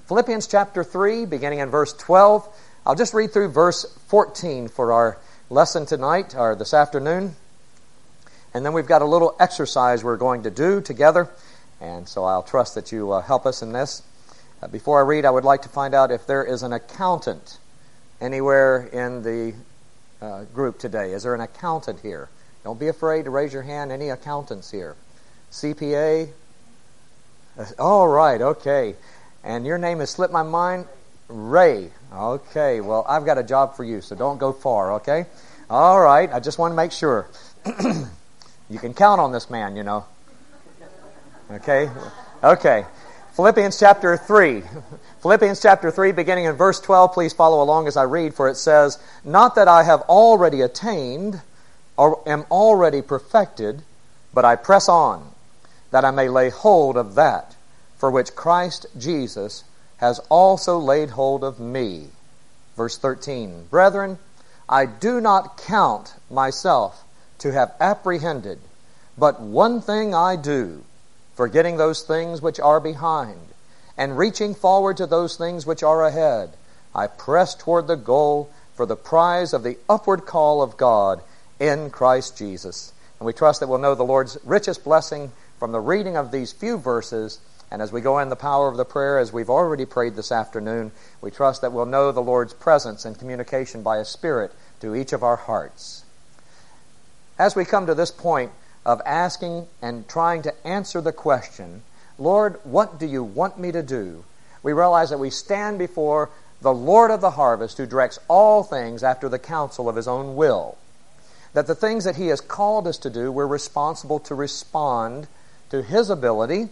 Philippians chapter 3, beginning in verse 12. I'll just read through verse 14 for our lesson tonight, or this afternoon. And then we've got a little exercise we're going to do together. And so I'll trust that you help us in this. Before I read, I would like to find out if there is an accountant anywhere in the group today. Is there an accountant here? Don't be afraid to raise your hand. Any accountants here? CPA? All right, okay. And your name has slipped my mind? Ray. Okay, well, I've got a job for you, so don't go far, okay? All right, I just want to make sure. You can count on this man, you know. Okay? Okay. Philippians chapter 3. Philippians chapter 3, beginning in verse 12. Please follow along as I read, for it says, "Not that I have already attained or am already perfected, but I press on, that I may lay hold of that for which Christ Jesus has also laid hold of me." Verse 13, "Brethren, I do not count myself to have apprehended, but one thing I do, forgetting those things which are behind, and reaching forward to those things which are ahead, I press toward the goal for the prize of the upward call of God in Christ Jesus." And we trust that we'll know the Lord's richest blessing from the reading of these few verses. And as we go in the power of the prayer, as we've already prayed this afternoon, we trust that we'll know the Lord's presence and communication by His Spirit to each of our hearts. As we come to this point of asking and trying to answer the question, "Lord, what do you want me to do?" we realize that we stand before the Lord of the harvest, who directs all things after the counsel of His own will. That the things that He has called us to do, we're responsible to respond to His ability,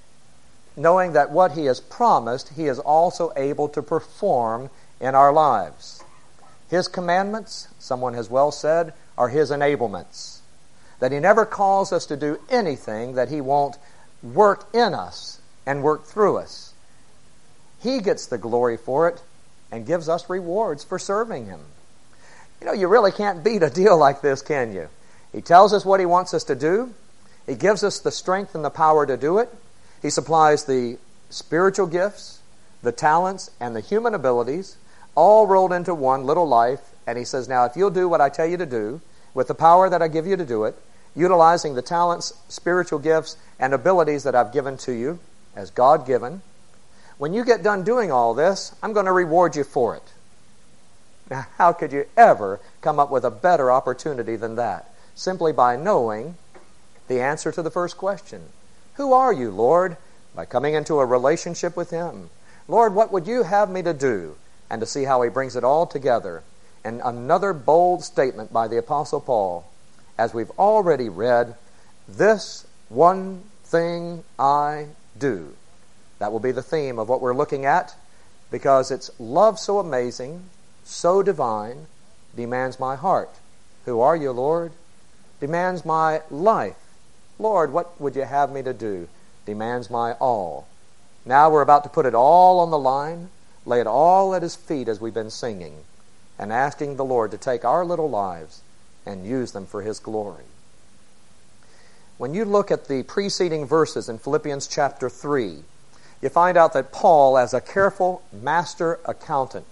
knowing that what He has promised, He is also able to perform in our lives. His commandments, someone has well said, are His enablements. That He never calls us to do anything that He won't work in us and work through us. He gets the glory for it and gives us rewards for serving Him. You know, you really can't beat a deal like this, can you? He tells us what He wants us to do. He gives us the strength and the power to do it. He supplies the spiritual gifts, the talents, and the human abilities, all rolled into one little life. And He says, now, if you'll do what I tell you to do, with the power that I give you to do it, utilizing the talents, spiritual gifts, and abilities that I've given to you as God-given, when you get done doing all this, I'm going to reward you for it. Now, how could you ever come up with a better opportunity than that? Simply by knowing the answer to the first question. Who are you, Lord? By coming into a relationship with Him. Lord, what would you have me to do? And to see how He brings it all together. And another bold statement by the Apostle Paul, as we've already read, "This one thing I do." That will be the theme of what we're looking at, because it's love so amazing, so divine, demands my heart. Who are you, Lord? Demands my life. Lord, what would you have me to do? Demands my all. Now we're about to put it all on the line, lay it all at His feet as we've been singing, and asking the Lord to take our little lives and use them for His glory. When you look at the preceding verses in Philippians chapter 3, you find out that Paul, as a careful master accountant,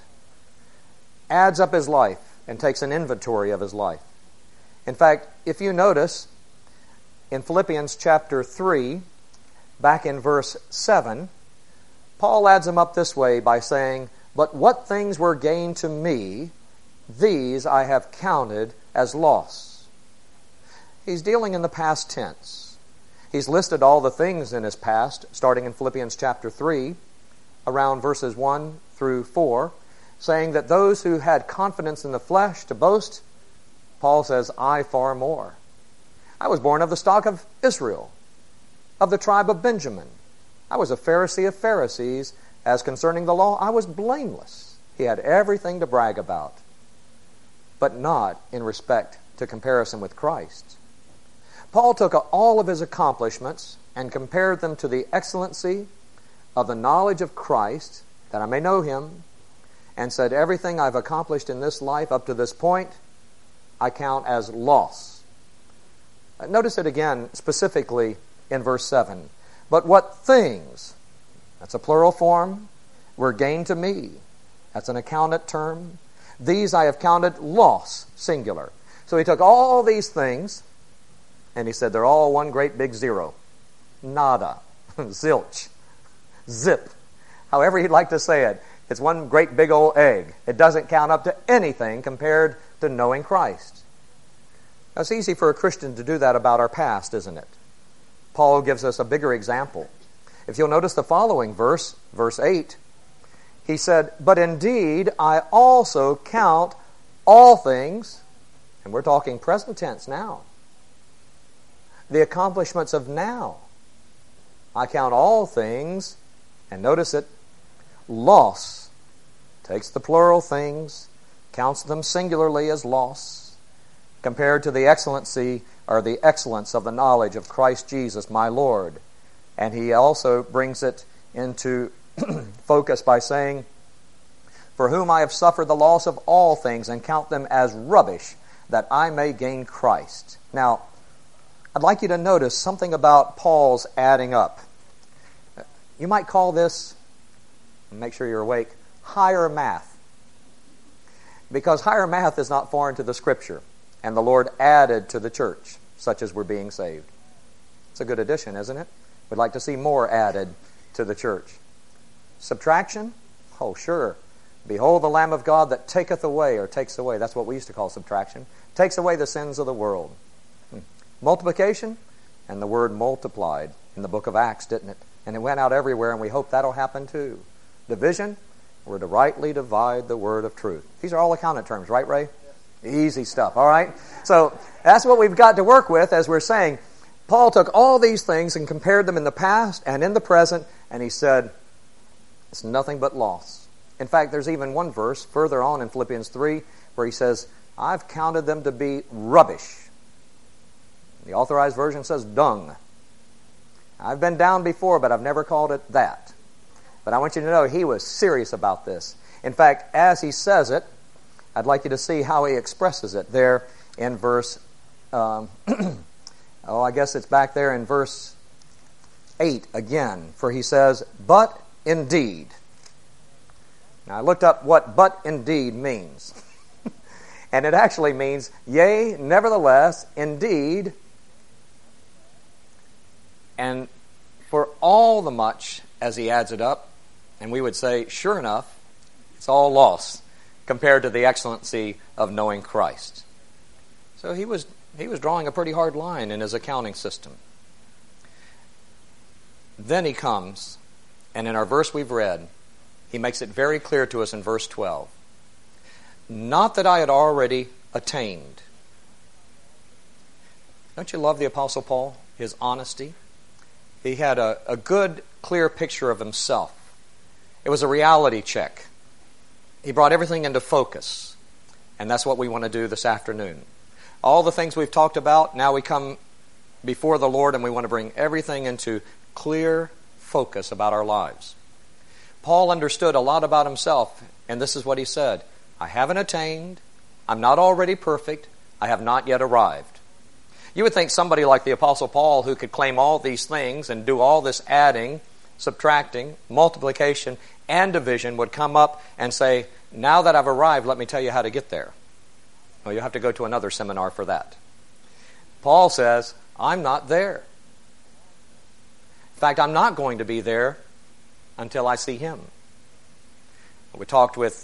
adds up his life and takes an inventory of his life. In fact, if you notice, in Philippians chapter 3, back in verse 7, Paul adds them up this way by saying, "But what things were gained to me, these I have counted as loss." He's dealing in the past tense. He's listed all the things in his past, starting in Philippians chapter 3, around verses 1 through 4, saying that those who had confidence in the flesh to boast, Paul says, "I far more. I was born of the stock of Israel, of the tribe of Benjamin. I was a Pharisee of Pharisees. As concerning the law, I was blameless." He had everything to brag about, but not in respect to comparison with Christ. Paul took all of his accomplishments and compared them to the excellency of the knowledge of Christ, that I may know Him, and said, everything I've accomplished in this life up to this point, I count as loss. Notice it again specifically in verse 7. But what things, that's a plural form, were gain to me. That's an accountant term. These I have counted loss, singular. So he took all these things and he said they're all one great big zero. Nada. Zilch. Zip. However you'd like to say it. It's one great big old egg. It doesn't count up to anything compared to knowing Christ. Now, it's easy for a Christian to do that about our past, isn't it? Paul gives us a bigger example. If you'll notice the following verse, verse 8, he said, "But indeed I also count all things," and we're talking present tense now, the accomplishments of now. I count all things, and notice it, loss. Takes the plural things, counts them singularly as loss, compared to the excellency or the excellence of the knowledge of Christ Jesus my Lord. And he also brings it into focus by saying, "For whom I have suffered the loss of all things and count them as rubbish, that I may gain Christ." Now, I'd like you to notice something about Paul's adding up. You might call this, make sure you're awake, higher math. Because higher math is not foreign to the Scripture. And the Lord added to the church, such as we're being saved. It's a good addition, isn't it? We'd like to see more added to the church. Subtraction? Oh, sure. "Behold the Lamb of God that taketh away," or takes away, that's what we used to call subtraction, takes away the sins of the world. Multiplication? And the word multiplied in the book of Acts, didn't it? And it went out everywhere, and we hope that'll happen too. Division? We're to rightly divide the word of truth. These are all accountant terms, right, Ray? Easy stuff, all right? So that's what we've got to work with as we're saying. Paul took all these things and compared them in the past and in the present, and he said, it's nothing but loss. In fact, there's even one verse further on in Philippians 3 where he says, "I've counted them to be rubbish." The Authorized Version says dung. I've been down before, but I've never called it that. But I want you to know he was serious about this. In fact, as he says it, I'd like you to see how he expresses it there in verse, I guess it's back there in verse 8 again. For he says, "But indeed." Now I looked up what "but indeed" means. And it actually means, "Yea, nevertheless, indeed, and for all the much," as he adds it up, and we would say, sure enough, it's all loss compared to the excellency of knowing Christ. So he was drawing a pretty hard line in his accounting system. Then he comes, and in our verse we've read, he makes it very clear to us in verse 12. "Not that I had already attained." Don't you love the Apostle Paul? His honesty. He had a good, clear picture of himself. It was a reality check. He brought everything into focus. And that's what we want to do this afternoon. All the things we've talked about, now we come before the Lord and we want to bring everything into clear focus about our lives. Paul understood a lot about himself, and this is what he said. "I haven't attained. I'm not already perfect. I have not yet arrived." You would think somebody like the Apostle Paul, who could claim all these things and do all this adding, subtracting, multiplication, and division, would come up and say, "Now that I've arrived, let me tell you how to get there." Well, you have to go to another seminar for that. Paul says, "I'm not there. In fact, I'm not going to be there until I see him." We talked with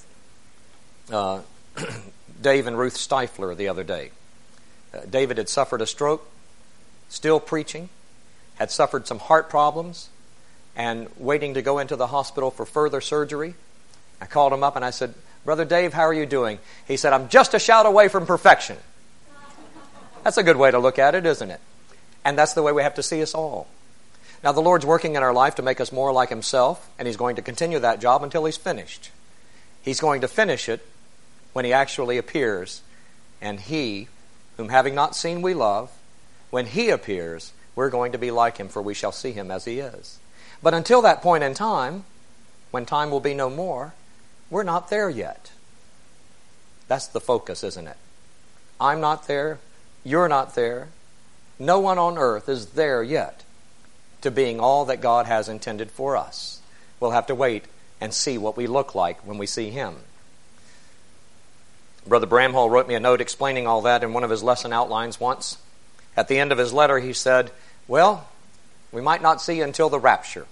Dave and Ruth Stifler the other day. David had suffered a stroke, still preaching, had suffered some heart problems, and waiting to go into the hospital for further surgery. I called him up and I said, "Brother Dave, how are you doing?" He said, "I'm just a shout away from perfection." That's a good way to look at it, isn't it? And that's the way we have to see us all. Now, the Lord's working in our life to make us more like himself, and he's going to continue that job until he's finished. He's going to finish it when he actually appears, and he, whom having not seen we love, when he appears, we're going to be like him, for we shall see him as he is. But until that point in time, when time will be no more, we're not there yet. That's the focus, isn't it? I'm not there. You're not there. No one on earth is there yet to being all that God has intended for us. We'll have to wait and see what we look like when we see Him. Brother Bramhall wrote me a note explaining all that in one of his lesson outlines once. At the end of his letter, he said, well, we might not see you until the rapture.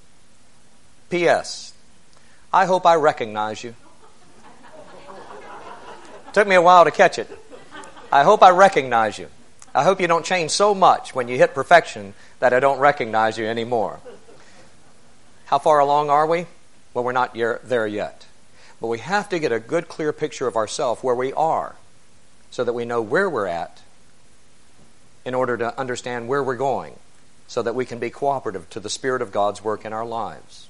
P.S. I hope I recognize you. Took me a while to catch it. I hope I recognize you. I hope you don't change so much when you hit perfection that I don't recognize you anymore. How far along are we? Well, we're not there yet. But we have to get a good, clear picture of ourselves, where we are, so that we know where we're at in order to understand where we're going, so that we can be cooperative to the Spirit of God's work in our lives.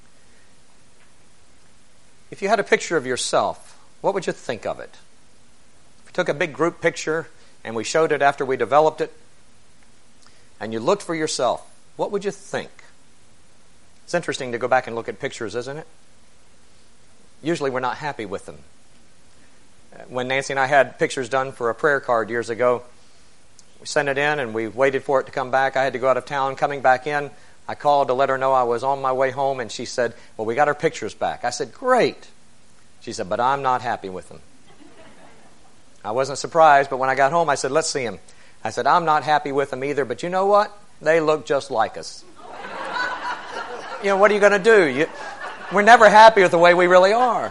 If you had a picture of yourself, what would you think of it? If we took a big group picture and we showed it after we developed it, and you looked for yourself, what would you think? It's interesting to go back and look at pictures, isn't it? Usually we're not happy with them. When Nancy and I had pictures done for a prayer card years ago, we sent it in and we waited for it to come back. I had to go out of town. Coming back in, I called to let her know I was on my way home, and she said, well, we got our pictures back. I said, great. She said, but I'm not happy with them. I wasn't surprised, but when I got home, I said, let's see them. I said, I'm not happy with them either, but you know what? They look just like us. What are you going to do? We're never happy with the way we really are.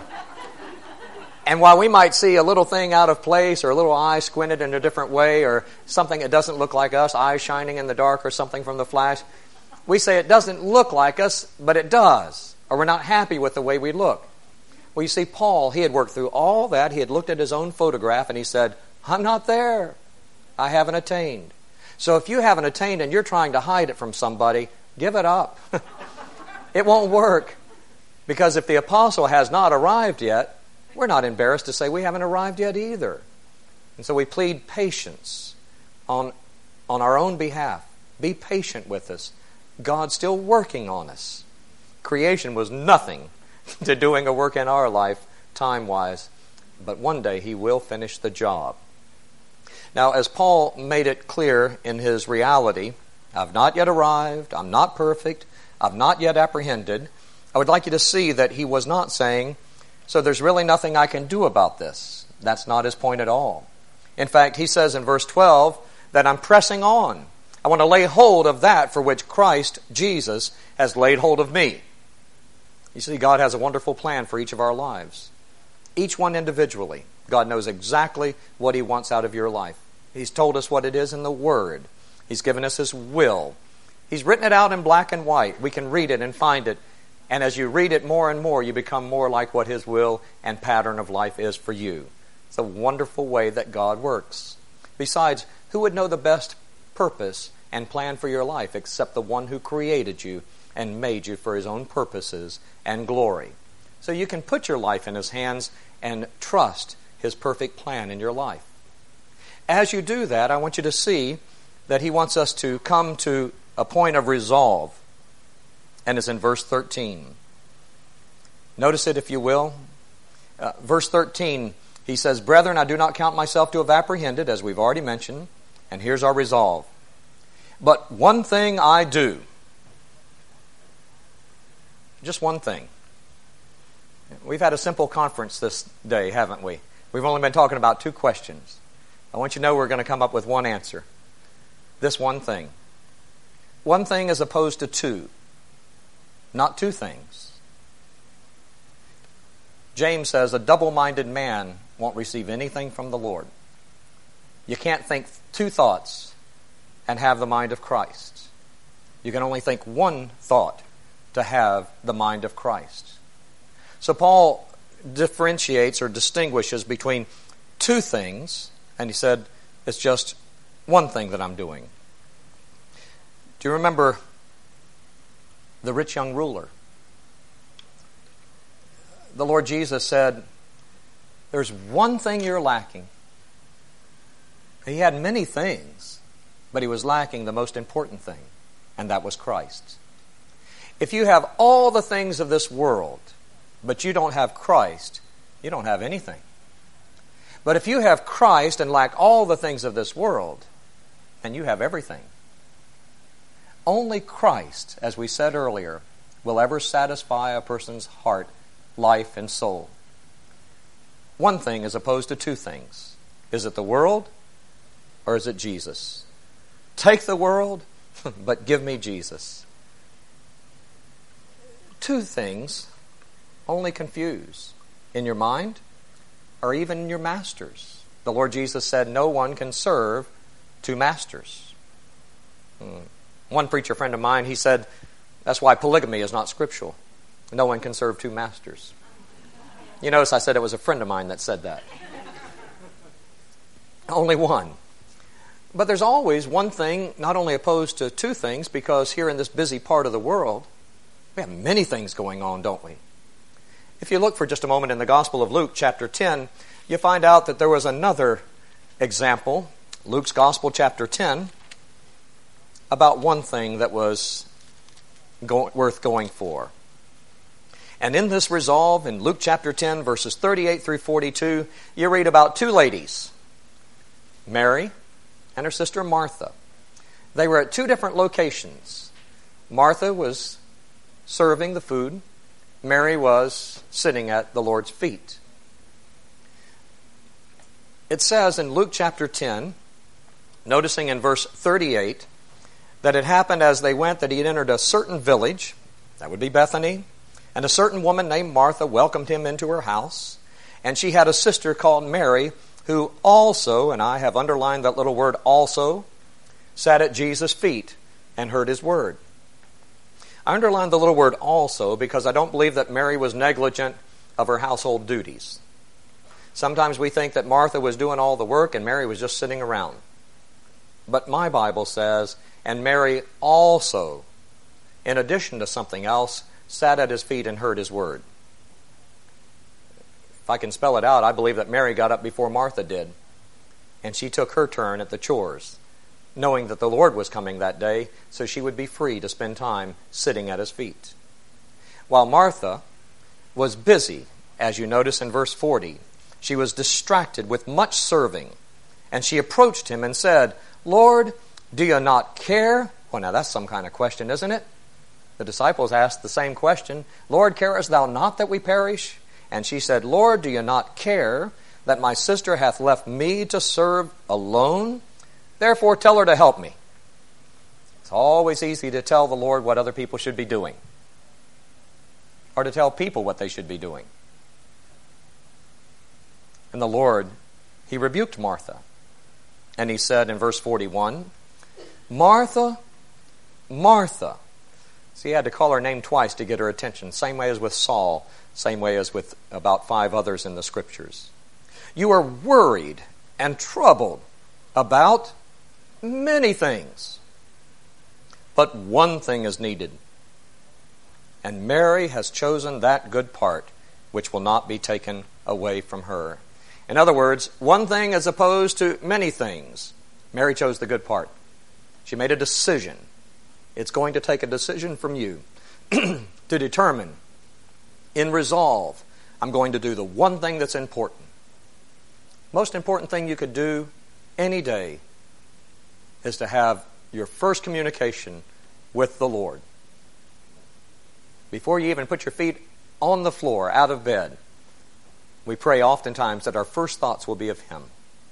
And while we might see a little thing out of place, or a little eye squinted in a different way, or something that doesn't look like us, eyes shining in the dark or something from the flash, we say it doesn't look like us, but it does. Or we're not happy with the way we look. Well, you see, Paul, he had worked through all that. He had looked at his own photograph and he said, I'm not there. I haven't attained. So if you haven't attained and you're trying to hide it from somebody, give it up. It won't work. Because if the apostle has not arrived yet, we're not embarrassed to say we haven't arrived yet either. And so we plead patience on our own behalf. Be patient with us. God's still working on us. Creation was nothing to doing a work in our life, time-wise. But one day He will finish the job. Now, as Paul made it clear in his reality, I've not yet arrived, I'm not perfect, I've not yet apprehended, I would like you to see that he was not saying, so there's really nothing I can do about this. That's not his point at all. In fact, he says in verse 12 that I'm pressing on. I want to lay hold of that for which Christ, Jesus, has laid hold of me. You see, God has a wonderful plan for each of our lives. Each one individually. God knows exactly what He wants out of your life. He's told us what it is in the Word. He's given us His will. He's written it out in black and white. We can read it and find it. And as you read it more and more, you become more like what His will and pattern of life is for you. It's a wonderful way that God works. Besides, who would know the best purpose and plan for your life except the one who created you and made you for His own purposes and glory? So you can put your life in His hands and trust His perfect plan in your life. As you do that, I want you to see that He wants us to come to a point of resolve. And it's in verse 13. Notice it, if you will. Verse 13, he says, Brethren, I do not count myself to have apprehended, as we've already mentioned. And here's our resolve. But one thing I do. Just one thing. We've had a simple conference this day, haven't we? We've only been talking about two questions. I want you to know we're going to come up with one answer. This one thing. One thing as opposed to two. Not two things. James says a double-minded man won't receive anything from the Lord. You can't think two thoughts and have the mind of Christ. You can only think one thought to have the mind of Christ. So Paul differentiates or distinguishes between two things, and he said, it's just one thing that I'm doing. Do you remember the rich young ruler? The Lord Jesus said, there's one thing you're lacking. He had many things, but he was lacking the most important thing, and that was Christ. If you have all the things of this world, but you don't have Christ, you don't have anything. But if you have Christ and lack all the things of this world, then you have everything. Only Christ, as we said earlier, will ever satisfy a person's heart, life, and soul. One thing as opposed to two things. Is it the world or is it Jesus? Take the world, but give me Jesus. Two things only confuse in your mind or even in your masters. The Lord Jesus said no one can serve two masters. One preacher friend of mine, he said, that's why polygamy is not scriptural. No one can serve two masters. You notice I said it was a friend of mine that said that. Only one. But there's always one thing, not only opposed to two things, because here in this busy part of the world, we have many things going on, don't we? If you look for just a moment in the Gospel of Luke, chapter 10, you find out that there was another example, Luke's Gospel, chapter 10, about one thing that was worth going for. And in this resolve, in Luke chapter 10, verses 38 through 42, you read about two ladies, Mary and her sister Martha. They were at two different locations. Martha was serving the food. Mary was sitting at the Lord's feet. It says in Luke chapter 10, noticing in verse 38, that it happened as they went that he had entered a certain village, that would be Bethany, and a certain woman named Martha welcomed him into her house. And she had a sister called Mary, who also, and I have underlined that little word also, sat at Jesus' feet and heard his word. I underlined the little word also because I don't believe that Mary was negligent of her household duties. Sometimes we think that Martha was doing all the work and Mary was just sitting around. But my Bible says, and Mary also, in addition to something else, sat at his feet and heard his word. If I can spell it out, I believe that Mary got up before Martha did. And she took her turn at the chores, knowing that the Lord was coming that day, so she would be free to spend time sitting at his feet. While Martha was busy, as you notice in verse 40, she was distracted with much serving. And she approached him and said, Lord, do you not care? Well, now that's some kind of question, isn't it? The disciples asked the same question, Lord, carest thou not that we perish? And she said, Lord, do you not care that my sister hath left me to serve alone? Therefore tell her to help me. It's always easy to tell the Lord what other people should be doing, or to tell people what they should be doing. And the Lord, he rebuked Martha. And he said in verse 41, Martha, Martha. So he had to call her name twice to get her attention. Same way as with Saul. Same way as with about 5 others in the Scriptures. You are worried and troubled about many things. But one thing is needed. And Mary has chosen that good part, which will not be taken away from her. In other words, one thing as opposed to many things. Mary chose the good part. She made a decision. It's going to take a decision from you to determine, in resolve, I'm going to do the one thing that's important. Most important thing you could do any day is to have your first communication with the Lord. Before you even put your feet on the floor, out of bed, we pray oftentimes that our first thoughts will be of Him,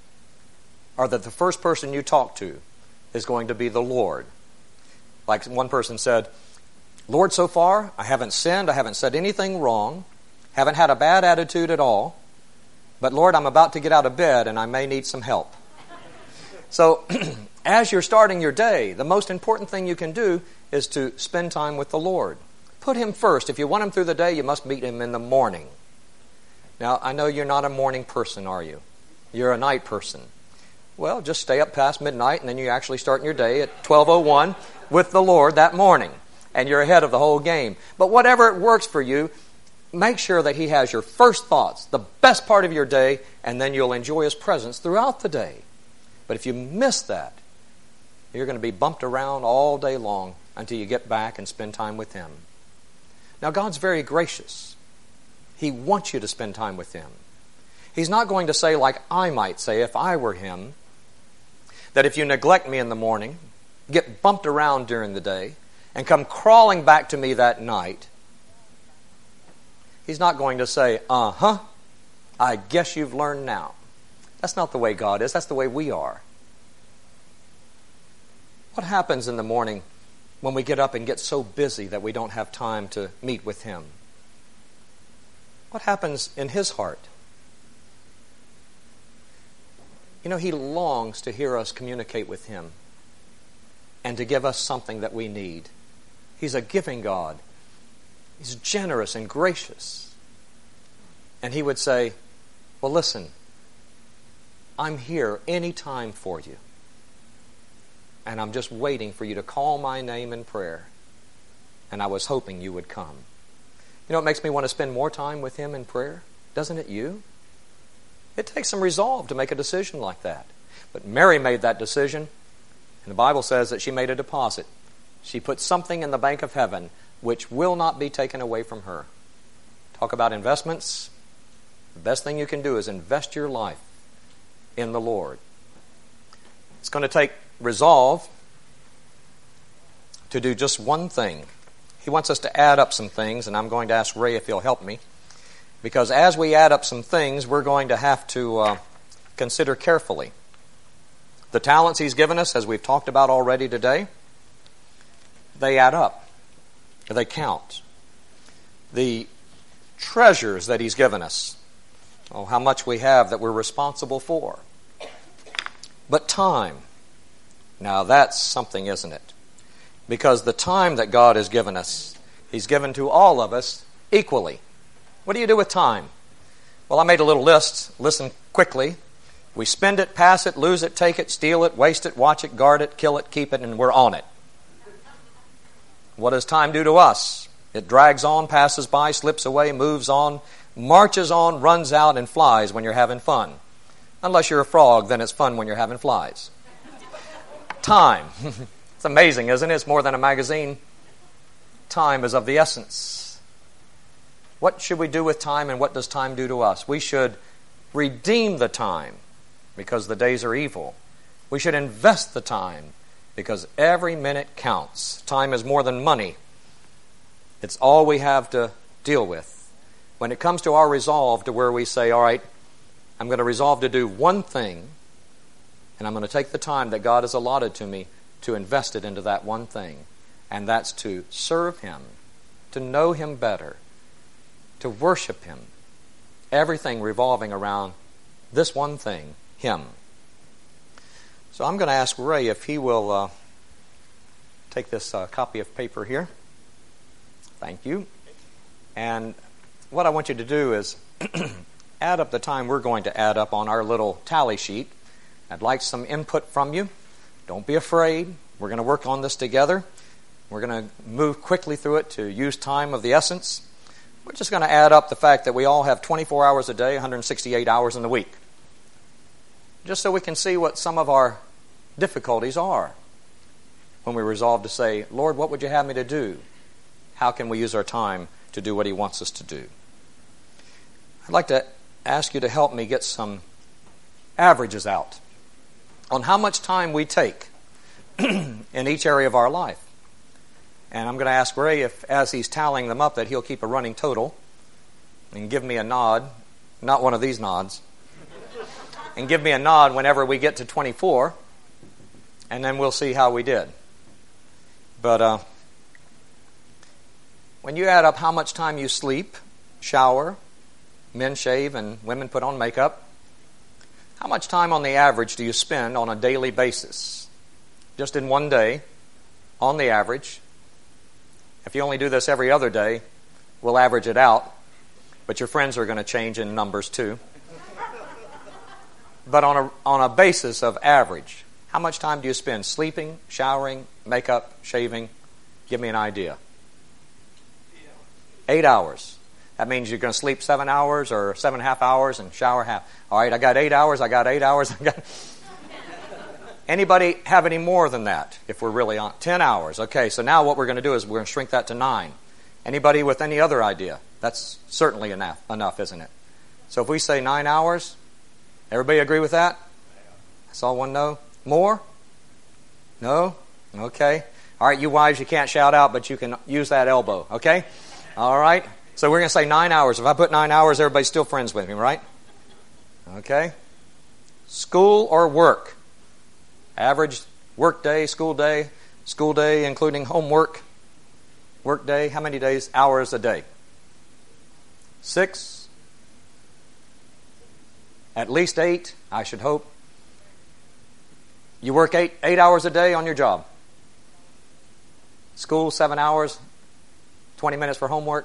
or that the first person you talk to is going to be the Lord. Like one person said, Lord, so far, I haven't sinned, I haven't said anything wrong, haven't had a bad attitude at all, but Lord, I'm about to get out of bed and I may need some help. So, as you're starting your day, the most important thing you can do is to spend time with the Lord. Put Him first. If you want Him through the day, you must meet Him in the morning. Now, I know you're not a morning person, are you? You're a night person. Well, just stay up past midnight and then you're actually starting your day at 12:01 with the Lord that morning. And you're ahead of the whole game. But whatever it works for you, make sure that He has your first thoughts, the best part of your day, and then you'll enjoy His presence throughout the day. But if you miss that, you're going to be bumped around all day long until you get back and spend time with Him. Now, God's very gracious. He wants you to spend time with Him. He's not going to say, like I might say if I were Him, that if you neglect me in the morning, get bumped around during the day, and come crawling back to me that night, He's not going to say, I guess you've learned now. That's not the way God is. That's the way we are. What happens in the morning when we get up and get so busy that we don't have time to meet with Him? What happens in His heart? You know, He longs to hear us communicate with Him and to give us something that we need. He's a giving God. He's generous and gracious. And He would say, well, listen, I'm here any time for you. And I'm just waiting for you to call my name in prayer. And I was hoping you would come. You know, it makes me want to spend more time with Him in prayer. Doesn't it you? It takes some resolve to make a decision like that. But Mary made that decision. And the Bible says that she made a deposit. She put something in the bank of heaven which will not be taken away from her. Talk about investments. The best thing you can do is invest your life in the Lord. It's going to take resolve to do just one thing. He wants us to add up some things, and I'm going to ask Ray if he'll help me. Because as we add up some things, we're going to have to consider carefully. The talents He's given us, as we've talked about already today, they add up. They count. The treasures that He's given us, how much we have that we're responsible for. But time, now that's something, isn't it? Because the time that God has given us, He's given to all of us equally. What do you do with time? Well, I made a little list. Listen quickly. We spend it, pass it, lose it, take it, steal it, waste it, watch it, guard it, kill it, keep it, and we're on it. What does time do to us? It drags on, passes by, slips away, moves on, marches on, runs out, and flies when you're having fun. Unless you're a frog, then it's fun when you're having flies. Time. It's amazing, isn't it? It's more than a magazine. Time is of the essence. What should we do with time, and what does time do to us? We should redeem the time because the days are evil. We should invest the time because every minute counts. Time is more than money. It's all we have to deal with. When it comes to our resolve to where we say, all right, I'm going to resolve to do one thing, and I'm going to take the time that God has allotted to me to invest it into that one thing. And that's to serve Him, to know Him better, to worship Him. Everything revolving around this one thing, Him. So I'm going to ask Ray if he will take this copy of paper here. Thank you. And what I want you to do is add up the time we're going to add up on our little tally sheet. I'd like some input from you. Don't be afraid. We're going to work on this together. We're going to move quickly through it to use time of the essence. We're just going to add up the fact that we all have 24 hours a day, 168 hours in the week. Just so we can see what some of our difficulties are when we resolve to say, Lord, what would you have me to do? How can we use our time to do what He wants us to do? I'd like to ask you to help me get some averages out on how much time we take in each area of our life. And I'm going to ask Ray if, as he's tallying them up, that he'll keep a running total and give me a nod, not one of these nods, and give me a nod whenever we get to 24, and then we'll see how we did. But when you add up how much time you sleep, shower, men shave, and women put on makeup, how much time on the average do you spend on a daily basis? Just in one day, on the average. If you only do this every other day, we'll average it out. But your friends are going to change in numbers too. But on a basis of average, how much time do you spend sleeping, showering, makeup, shaving? Give me an idea. 8 hours. That means you're going to sleep 7 hours or 7.5 hours and shower half. All right, I got 8 hours, I got 8 hours. Anybody have any more than that if we're really on 10 hours? Okay, so now what we're going to do is we're going to shrink that to 9. Anybody with any other idea? That's certainly enough, isn't it? So if we say 9 hours, everybody agree with that? I saw one no. More? No? Okay. All right, you wives, you can't shout out, but you can use that elbow, okay? All right? So we're going to say 9 hours. If I put 9 hours, everybody's still friends with me, right? Okay? School or work? Average work day, school day including homework, work day. How many days, hours a day? 6? At least 8, I should hope. You work 8 hours a day on your job. School, 7 hours, 20 minutes for homework.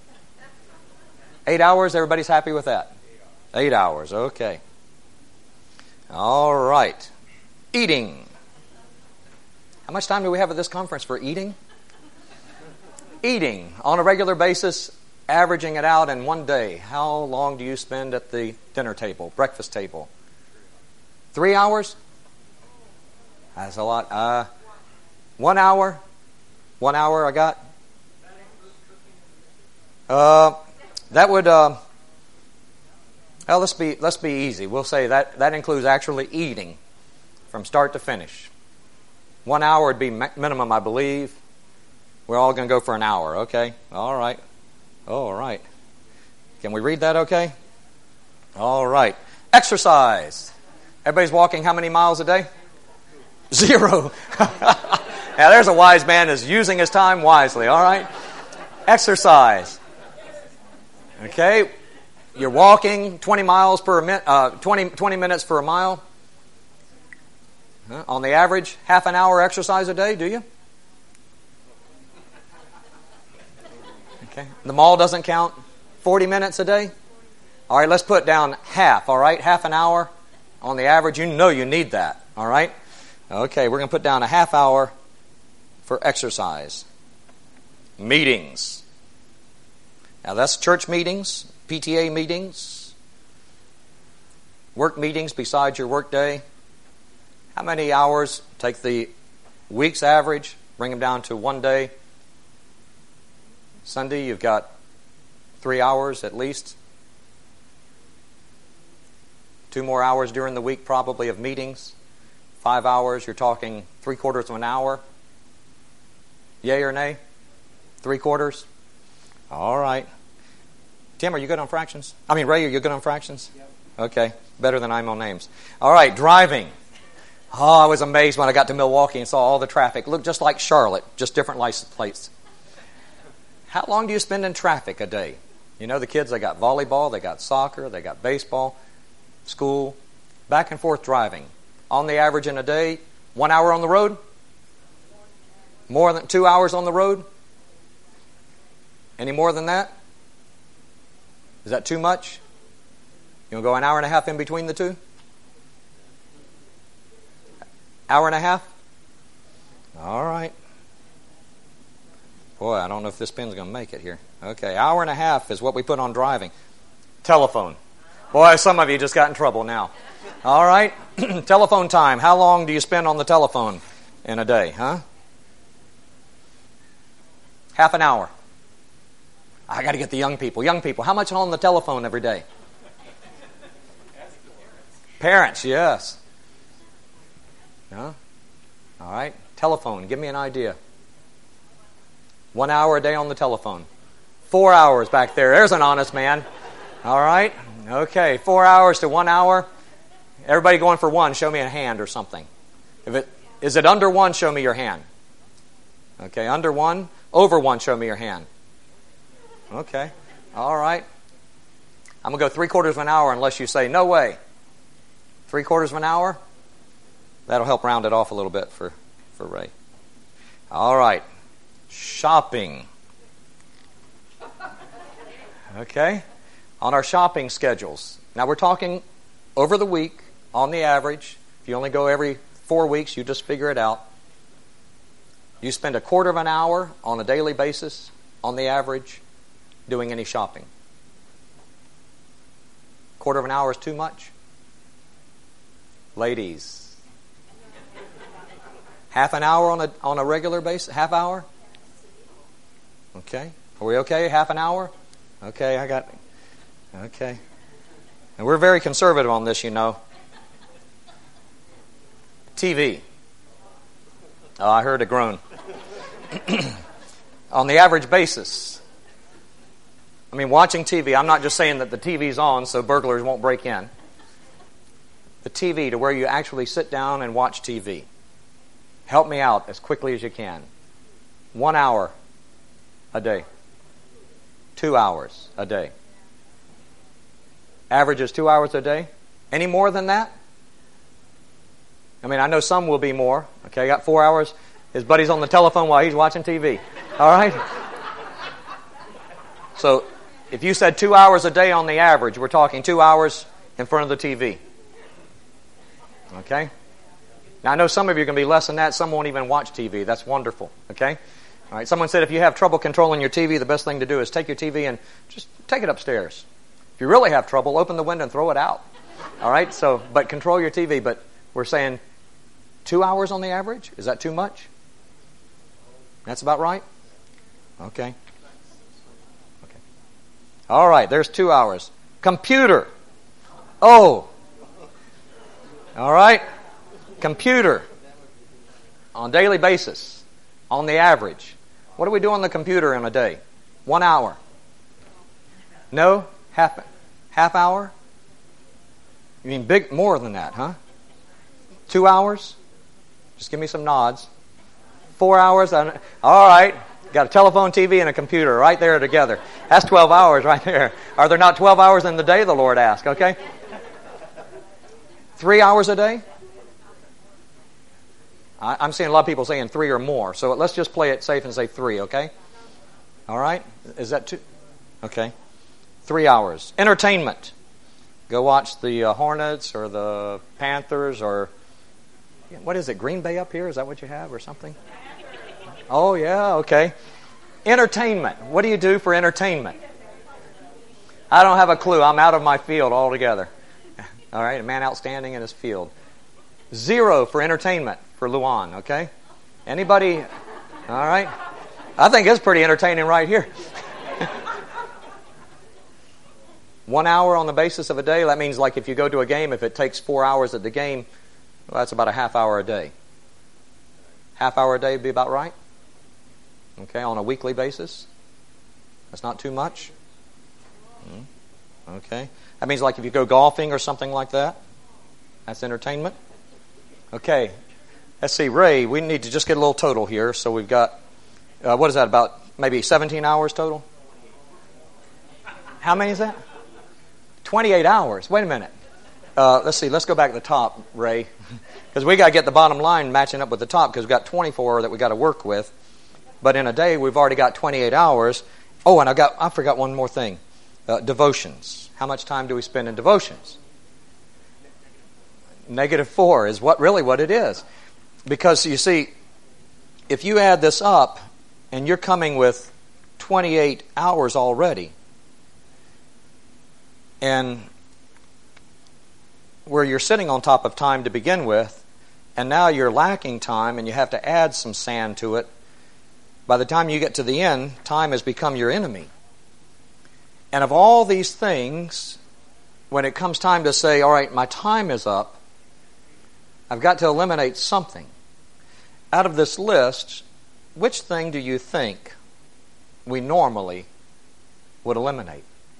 8 hours, everybody's happy with that? 8 hours, okay. All right. Eating. How much time do we have at this conference for eating? Eating on a regular basis, averaging it out in one day. How long do you spend at the dinner table, breakfast table? 3 hours? That's a lot. 1 hour? 1 hour I got? That would, well, let's be easy. We'll say that includes actually eating from start to finish. 1 hour would be minimum, I believe. We're all going to go for an hour, okay? All right. Can we read that okay? All right. Exercise. Everybody's walking how many miles a day? 0. Now, there's a wise man who's using his time wisely, all right? Exercise. Okay? You're walking 20 miles per minute, 20 minutes for a mile. On the average, half an hour exercise a day, do you? Okay. The mall doesn't count. 40 minutes a day? All right, let's put down half, all right? Half an hour on the average. You know you need that, all right? Okay, we're going to put down a half hour for exercise. Meetings. Now that's church meetings, PTA meetings, work meetings besides your work day. How many hours? Take the week's average, bring them down to 1 day. Sunday, you've got 3 hours at least. 2 more hours during the week probably of meetings. 5 hours, you're talking 3/4 of an hour. Yay or nay? 3/4? All right. Tim, are you good on fractions? Ray, are you good on fractions? Yep. Okay, better than I'm on names. All right, driving. Oh, I was amazed when I got to Milwaukee and saw all the traffic. Looked just like Charlotte, just different license plates. How long do you spend in traffic a day? You know, the kids, they got volleyball, they got soccer, they got baseball, school, back and forth driving. On the average in a day, 1 hour on the road? More than 2 hours on the road? Any more than that? Is that too much? You want to go an hour and a half in between the two? Hour and a half? All right. Boy, I don't know if this pen's going to make it here. Okay, hour and a half is what we put on driving. Telephone. Boy, some of you just got in trouble now. All right. Telephone time. How long do you spend on the telephone in a day, huh? Half an hour. I got to get the young people. Young people, how much on the telephone every day? Parents, yes. Huh? All right. Telephone, give me an idea. 1 hour a day on the telephone. 4 hours back there. There's an honest man. All right. Okay, 4 hours to 1 hour. Everybody going for 1, show me a hand or something. Is it under 1, show me your hand. Okay, under 1. Over 1, show me your hand. Okay. All right. I'm going to go 3/4 of an hour unless you say, no way. 3/4 of an hour? That'll help round it off a little bit for Ray. All right. Shopping. Okay. On our shopping schedules. Now we're talking over the week, on the average. If you only go every 4 weeks, you just figure it out. You spend 1/4 of an hour on a daily basis, on the average, doing any shopping. 1/4 of an hour is too much? Ladies. Half an hour on a regular basis? Half hour? Okay. Are we okay? Half an hour? Okay, okay. And we're very conservative on this, you know. TV. Oh, I heard a groan. On the average basis. I mean, watching TV, I'm not just saying that the TV's on so burglars won't break in. The TV, to where you actually sit down and watch TV. Help me out as quickly as you can. 1 hour a day. 2 hours a day. Average is 2 hours a day. Any more than that? I mean, I know some will be more. Okay, got 4 hours. His buddy's on the telephone while he's watching TV. All right? So, if you said 2 hours a day on the average, we're talking 2 hours in front of the TV. Okay? Now, I know some of you are going to be less than that. Some won't even watch TV. That's wonderful. Okay? All right. Someone said if you have trouble controlling your TV, the best thing to do is take your TV and just take it upstairs. If you really have trouble, open the window and throw it out. All right? So, but control your TV. But we're saying 2 hours on the average? Is that too much? That's about right? Okay. Okay. All right. There's 2 hours. Computer. Oh. All right. Computer. On a daily basis. On the average. What do we do on the computer in a day? 1 hour. No? Half hour? You mean more than that, huh? 2 hours? Just give me some nods. 4 hours? All right. Got a telephone, TV, and a computer right there together. That's 12 hours right there. Are there not 12 hours in the day, the Lord asked, okay? 3 hours a day? I'm seeing a lot of people saying 3 or more. So let's just play it safe and say 3, okay? All right? Is that 2? Okay. 3 hours. Entertainment. Go watch the Hornets or the Panthers or... What is it, Green Bay up here? Is that what you have or something? Oh, yeah, okay. Entertainment. What do you do for entertainment? I don't have a clue. I'm out of my field altogether. All right, a man outstanding in his field. 0 for entertainment for Luan, okay? Anybody? All right. I think it's pretty entertaining right here. 1 hour on the basis of a day, that means like if you go to a game, if it takes 4 hours at the game, well, that's about a half hour a day. Half hour a day would be about right? Okay, on a weekly basis? That's not too much? Okay. That means like if you go golfing or something like that? That's entertainment? Okay. Let's see, Ray, we need to just get a little total here. So we've got, what is that, about maybe 17 hours total? How many is that? 28 hours. Wait a minute. Let's see, let's go back to the top, Ray. Because we got to get the bottom line matching up with the top because we've got 24 that we got to work with. But in a day, we've already got 28 hours. Oh, and I forgot one more thing. Devotions. How much time do we spend in devotions? -4 is what it is. Because, you see, if you add this up and you're coming with 28 hours already, and where you're sitting on top of time to begin with, and now you're lacking time and you have to add some sand to it, by the time you get to the end, time has become your enemy. And of all these things, when it comes time to say, all right, my time is up, I've got to eliminate something. Out of this list, which thing do you think we normally would eliminate?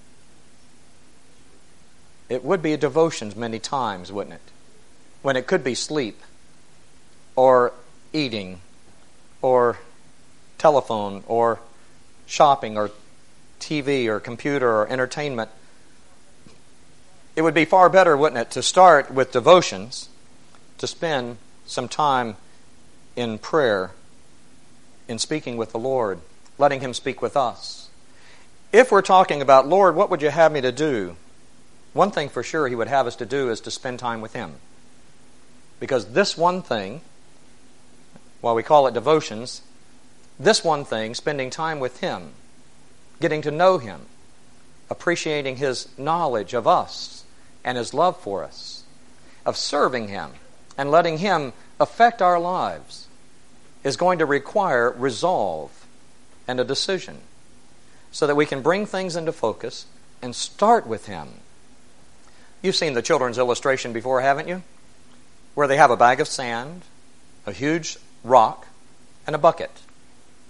It would be devotions many times, wouldn't it? When it could be sleep, or eating, or telephone, or shopping, or TV, or computer, or entertainment. It would be far better, wouldn't it, to start with devotions, to spend some time in prayer, in speaking with the Lord, letting Him speak with us. If we're talking about, Lord, what would you have me to do? One thing for sure He would have us to do is to spend time with Him. Because this one thing, while we call it devotions, this one thing, spending time with Him, getting to know Him, appreciating His knowledge of us and His love for us, of serving Him and letting Him affect our lives, is going to require resolve and a decision so that we can bring things into focus and start with Him. You've seen the children's illustration before, haven't you? Where they have a bag of sand, a huge rock, and a bucket.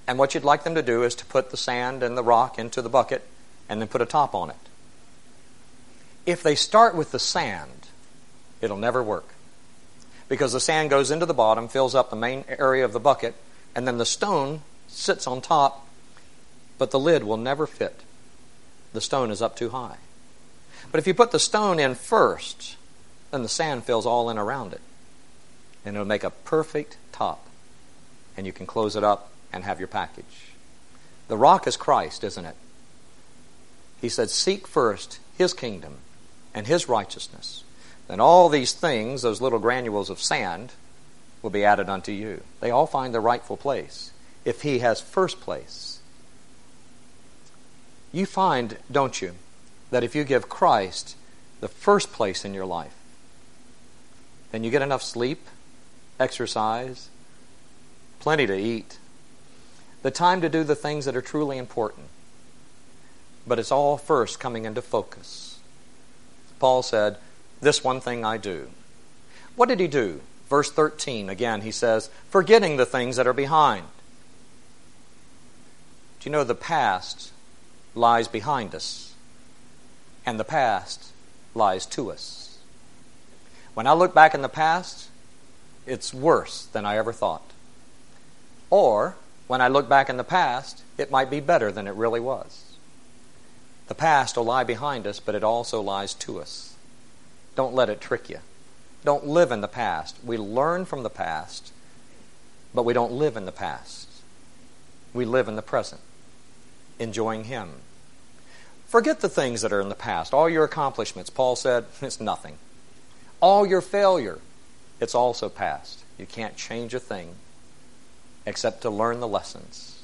And what you'd like them to do is to put the sand and the rock into the bucket and then put a top on it. If they start with the sand, it'll never work. Because the sand goes into the bottom, fills up the main area of the bucket, and then the stone sits on top, but the lid will never fit. The stone is up too high. But if you put the stone in first, then the sand fills all in around it. And it'll make a perfect top. And you can close it up and have your package. The rock is Christ, isn't it? He said, seek first His kingdom and His righteousness. Then all these things, those little granules of sand, will be added unto you. They all find their rightful place if He has first place. You find, don't you, that if you give Christ the first place in your life, then you get enough sleep, exercise, plenty to eat, the time to do the things that are truly important. But it's all first coming into focus. Paul said, this one thing I do. What did he do? Verse 13, again, he says, forgetting the things that are behind. Do you know the past lies behind us, and the past lies to us? When I look back in the past, it's worse than I ever thought. Or, when I look back in the past, it might be better than it really was. The past will lie behind us, but it also lies to us. Don't let it trick you. Don't live in the past. We learn from the past, but we don't live in the past. We live in the present, enjoying Him. Forget the things that are in the past. All your accomplishments, Paul said, it's nothing. All your failure, it's also past. You can't change a thing except to learn the lessons.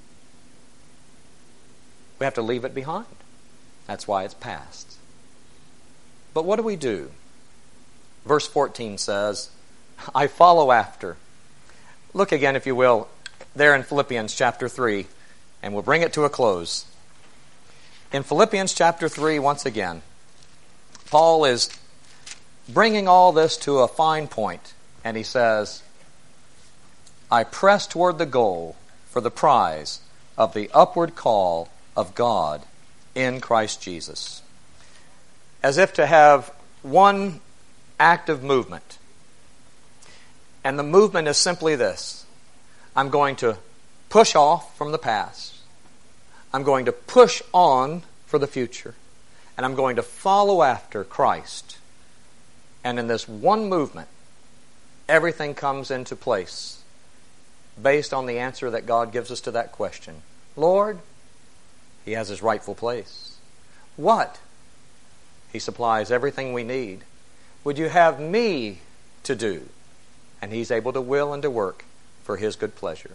We have to leave it behind. That's why it's past. But what do? Verse 14 says, I follow after. Look again, if you will, there in Philippians chapter 3, and we'll bring it to a close. In Philippians chapter 3, once again, Paul is bringing all this to a fine point, and he says, I press toward the goal for the prize of the upward call of God in Christ Jesus. As if to have one active movement. And the movement is simply this. I'm going to push off from the past. I'm going to push on for the future. And I'm going to follow after Christ. And in this one movement, everything comes into place based on the answer that God gives us to that question. Lord, He has His rightful place. What? He supplies everything we need. Would you have me to do? And He's able to will and to work for His good pleasure.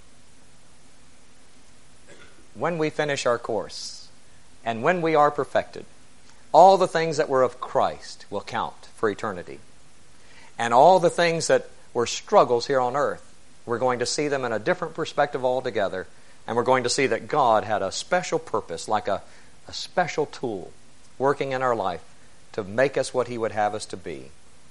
When we finish our course, and when we are perfected, all the things that were of Christ will count for eternity. And all the things that were struggles here on earth, we're going to see them in a different perspective altogether, and we're going to see that God had a special purpose, like a special tool, working in our life to make us what He would have us to be.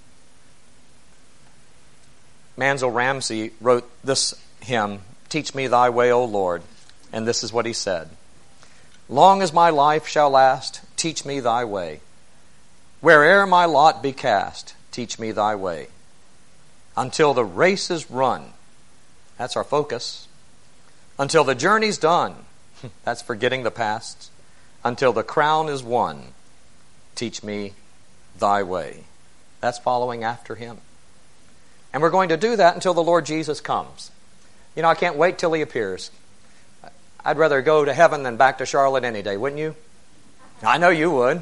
Mansell Ramsey wrote this hymn, Teach me Thy way, O Lord, and this is what he said. Long as my life shall last, teach me Thy way. Where'er my lot be cast, teach me Thy way. Until the race is run, that's our focus. Until the journey's done, that's forgetting the past. Until the crown is won, teach me Thy way. That's following after Him. And we're going to do that until the Lord Jesus comes. You know, I can't wait till He appears. I'd rather go to heaven than back to Charlotte any day, wouldn't you? I know you would.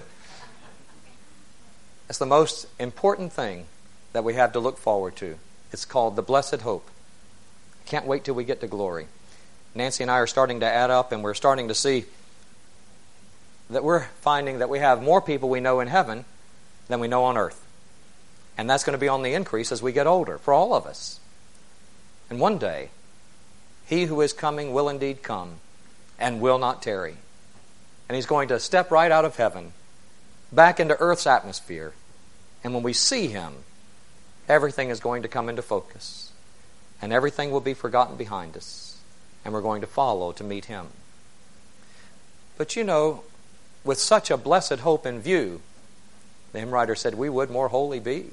It's the most important thing that we have to look forward to. It's called the blessed hope. Can't wait till we get to glory. Nancy and I are starting to add up, and we're starting to see that we're finding that we have more people we know in heaven than we know on earth. And that's going to be on the increase as we get older, for all of us. And one day, He who is coming will indeed come and will not tarry. And He's going to step right out of heaven, back into earth's atmosphere. And when we see Him, everything is going to come into focus. And everything will be forgotten behind us. and we're going to follow to meet Him. But you know, with such a blessed hope in view, the hymn writer said, we would more wholly be.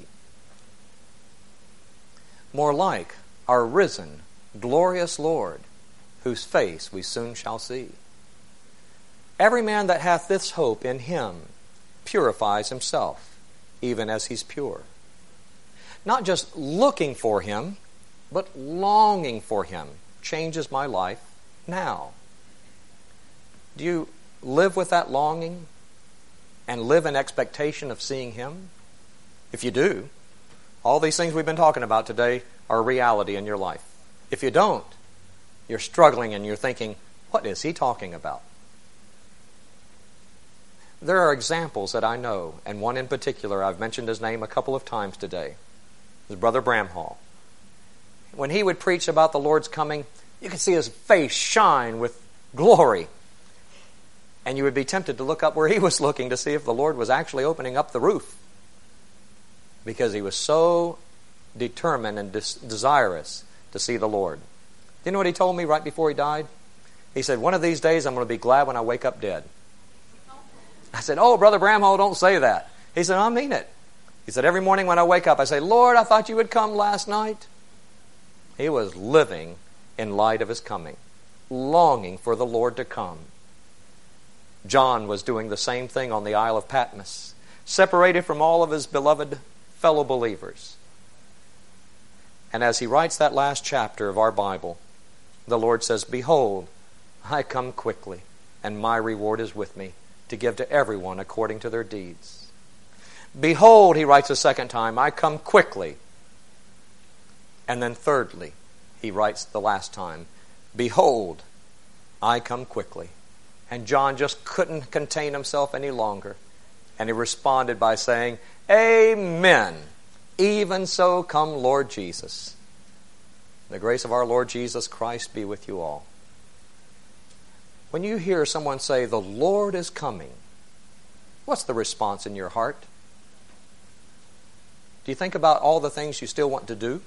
More like our risen, glorious Lord, whose face we soon shall see. Every man that hath this hope in Him purifies himself, even as he's pure. Not just looking for Him, but longing for Him changes my life now. Do you live with that longing and live in expectation of seeing Him? If you do, all these things we've been talking about today are a reality in your life. If you don't, you're struggling and you're thinking, what is he talking about? There are examples that I know, and one in particular, I've mentioned his name a couple of times today. His brother Bramhall. When he would preach about the Lord's coming, you could see his face shine with glory. And you would be tempted to look up where he was looking to see if the Lord was actually opening up the roof. Because he was so determined and desirous to see the Lord. Do you know what he told me right before he died? He said, one of these days I'm going to be glad when I wake up dead. I said, oh, Brother Bramhall, don't say that. He said, I mean it. He said, every morning when I wake up, I say, Lord, I thought you would come last night. He was living in light of His coming, longing for the Lord to come. John was doing the same thing on the Isle of Patmos, separated from all of his beloved fellow believers. And as he writes that last chapter of our Bible, the Lord says, behold, I come quickly, and my reward is with me, to give to everyone according to their deeds. Behold, he writes a second time, I come quickly. And then thirdly, he writes the last time, behold, I come quickly. And John just couldn't contain himself any longer. And he responded by saying, Amen. Even so come Lord Jesus. The grace of our Lord Jesus Christ be with you all. When you hear someone say, the Lord is coming, what's the response in your heart? Do you think about all the things you still want to do?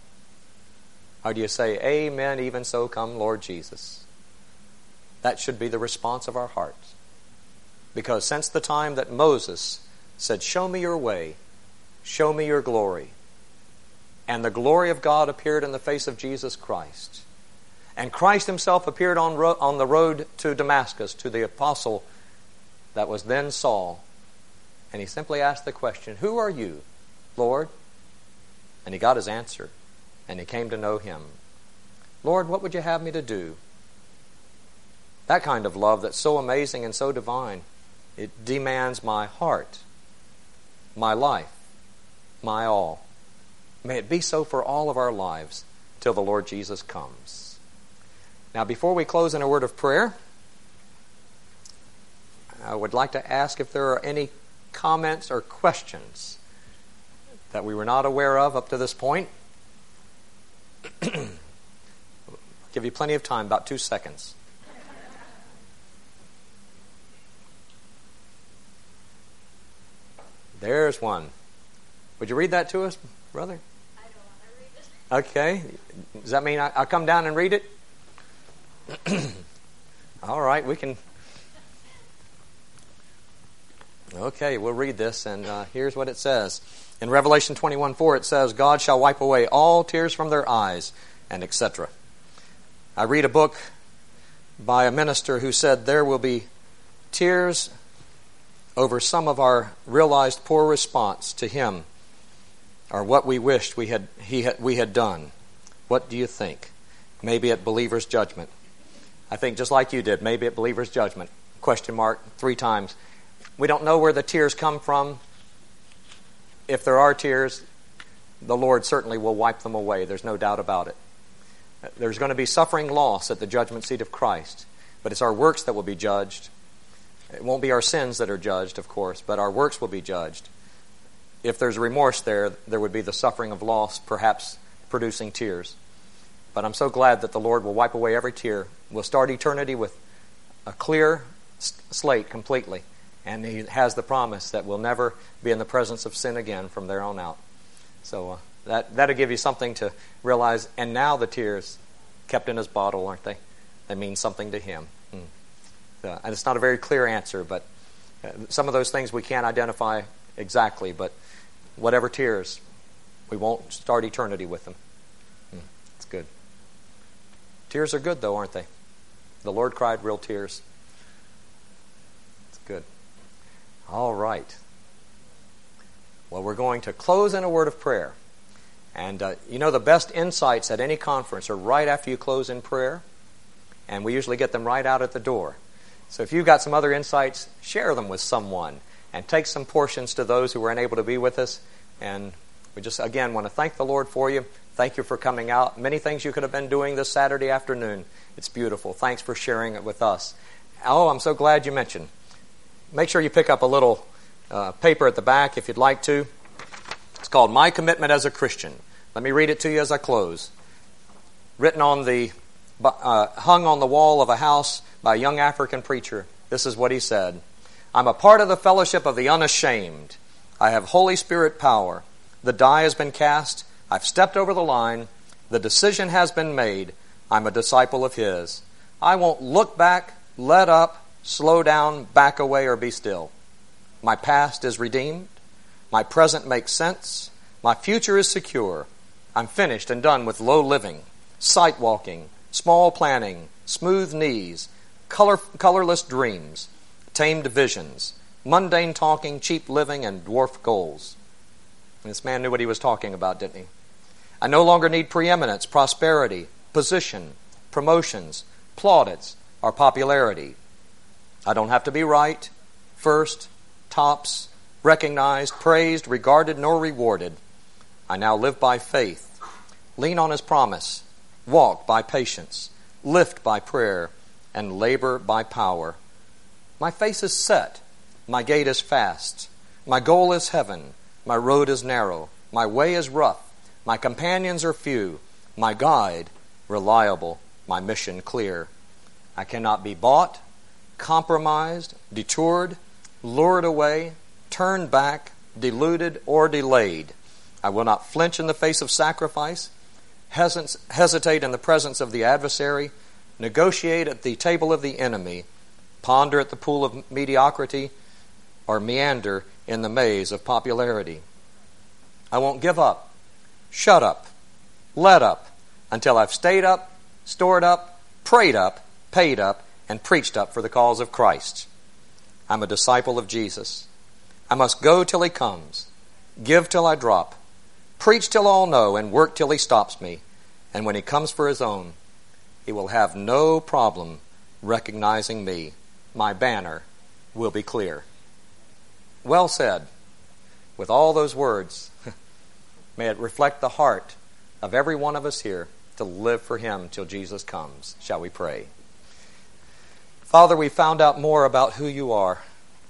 Or do you say, Amen, even so come Lord Jesus? That should be the response of our hearts. Because since the time that Moses said, show me your way, show me your glory, and the glory of God appeared in the face of Jesus Christ, and Christ Himself appeared on the road to Damascus to the apostle that was then Saul, and he simply asked the question, who are you, Lord? And he got his answer, and he came to know Him. Lord, what would you have me to do? That kind of love that's so amazing and so divine, it demands my heart, my life, my all. May it be so for all of our lives till the Lord Jesus comes. Now, before we close in a word of prayer, I would like to ask if there are any comments or questions that we were not aware of up to this point. Give you plenty of time, about 2 seconds. There's one. Would you read that to us, brother? I don't want to read it. Okay. Does that mean I'll come down and read it? All right, we can. Okay, we'll read this, and here's what it says. In Revelation 21:4, it says, God shall wipe away all tears from their eyes, and etc. I read a book by a minister who said there will be tears over some of our realized poor response to Him, or what we wished we had done. What do you think? Maybe at believer's judgment. I think just like you did, maybe at believer's judgment. Question mark 3 times. We don't know where the tears come from. If there are tears, the Lord certainly will wipe them away. There's no doubt about it. There's going to be suffering loss at the judgment seat of Christ, but it's our works that will be judged. It won't be our sins that are judged, of course, but our works will be judged. If there's remorse there would be the suffering of loss, perhaps producing tears. But I'm so glad that the Lord will wipe away every tear. We'll start eternity with a clear slate completely. And He has the promise that we'll never be in the presence of sin again from there on out. So that'll give you something to realize. And now the tears kept in His bottle, aren't they? It means something to him. And it's not a very clear answer, but some of those things we can't identify exactly, but whatever tears, we won't start eternity with them. It's good. Tears are good, though, aren't they? The Lord cried real tears. It's good. All right. Well, we're going to close in a word of prayer. And the best insights at any conference are right after you close in prayer. And we usually get them right out at the door. So if you've got some other insights, share them with someone. And take some portions to those who were unable to be with us. And we just, again, want to thank the Lord for you. Thank you for coming out. Many things you could have been doing this Saturday afternoon. It's beautiful. Thanks for sharing it with us. Oh, I'm so glad you mentioned. Make sure you pick up a little paper at the back if you'd like to. It's called My Commitment as a Christian. Let me read it to you as I close. Written on hung on the wall of a house by a young African preacher. This is what he said. I'm a part of the fellowship of the unashamed. I have Holy Spirit power. The die has been cast. I've stepped over the line. The decision has been made. I'm a disciple of His. I won't look back, let up, slow down, back away, or be still. My past is redeemed. My present makes sense. My future is secure. I'm finished and done with low living, sight walking, small planning, smooth knees, colorless dreams, tamed visions, mundane talking, cheap living, and dwarf goals. And this man knew what he was talking about, didn't he? I no longer need preeminence, prosperity, position, promotions, plaudits, or popularity. I don't have to be right, first, tops, recognized, praised, regarded, nor rewarded. I now live by faith, lean on His promise, walk by patience, lift by prayer, and labor by power. My face is set, my gait is fast, my goal is heaven, my road is narrow, my way is rough, my companions are few, my guide reliable, my mission clear. I cannot be bought, compromised, detoured, lured away, turned back, deluded, or delayed. I will not flinch in the face of sacrifice, hesitate in the presence of the adversary, negotiate at the table of the enemy, ponder at the pool of mediocrity, or meander in the maze of popularity. I won't give up, shut up, let up, until I've stayed up, stored up, prayed up, paid up, and preached up for the cause of Christ. I'm a disciple of Jesus. I must go till He comes, give till I drop, preach till all know, and work till He stops me. And when He comes for His own, He will have no problem recognizing me. My banner will be clear. Well said. With all those words, may it reflect the heart of every one of us here to live for Him till Jesus comes. Shall we pray? Father, we found out more about who You are,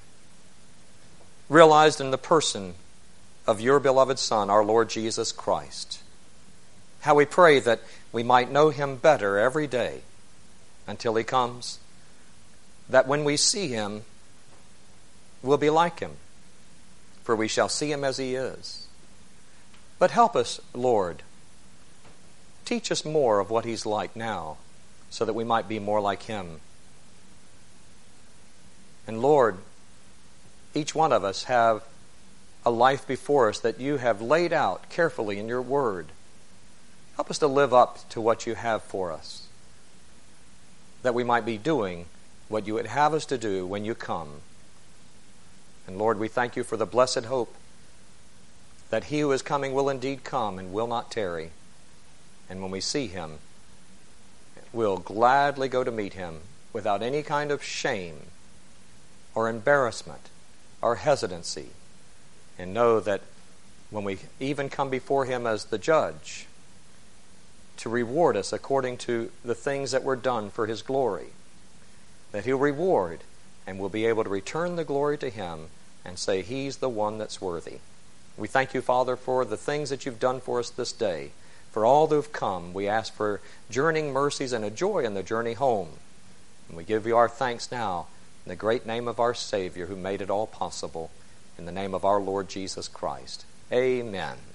realized in the person of Your beloved Son, our Lord Jesus Christ. How we pray that we might know Him better every day until He comes, that when we see Him, we'll be like Him, for we shall see Him as He is. But help us, Lord. Teach us more of what He's like now, so that we might be more like Him. And Lord, each one of us have a life before us that You have laid out carefully in Your Word. Help us to live up to what You have for us, that we might be doing what You would have us to do when You come. And Lord, we thank You for the blessed hope that He who is coming will indeed come and will not tarry. And when we see Him, we'll gladly go to meet Him without any kind of shame or embarrassment or hesitancy, and know that when we even come before Him as the judge to reward us according to the things that were done for His glory, that He'll reward, and we'll be able to return the glory to Him and say He's the one that's worthy. We thank You, Father, for the things that You've done for us this day. For all who've come, we ask for journeying mercies and a joy in the journey home. And we give You our thanks now in the great name of our Savior who made it all possible. In the name of our Lord Jesus Christ. Amen.